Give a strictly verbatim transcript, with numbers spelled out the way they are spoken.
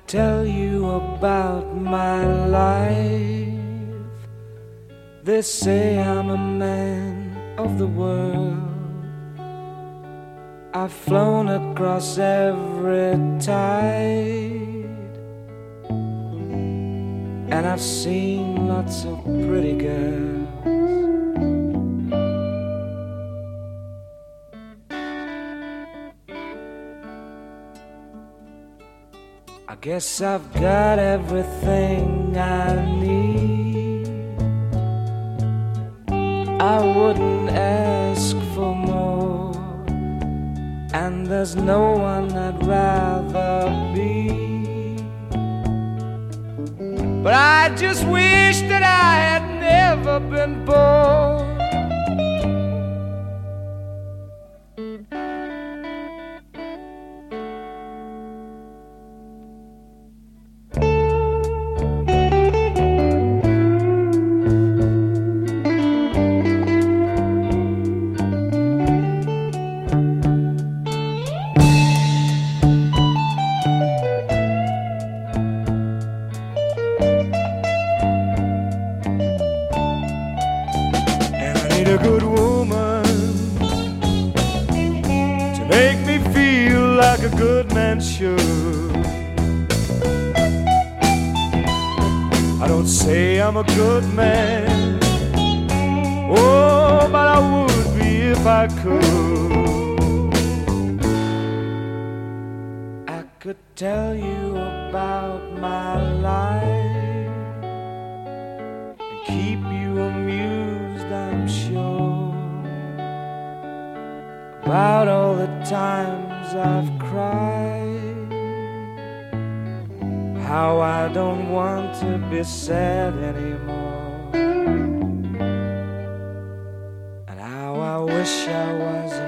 tell you about my life. They say I'm a man of the world. I've flown across every tide, and I've seen lots of pretty girls. I guess I've got everything I need. I wouldn't ask for more, and there's no one I'd rather be. But I just wish that I had never been born. A good woman to make me feel like a good man should. I don't say I'm a good man, oh, but I would be if I could. I could tell you about my life and keep you amused, I'm sure, about all the times I've cried, how I don't want to be sad anymore, and how I wish I was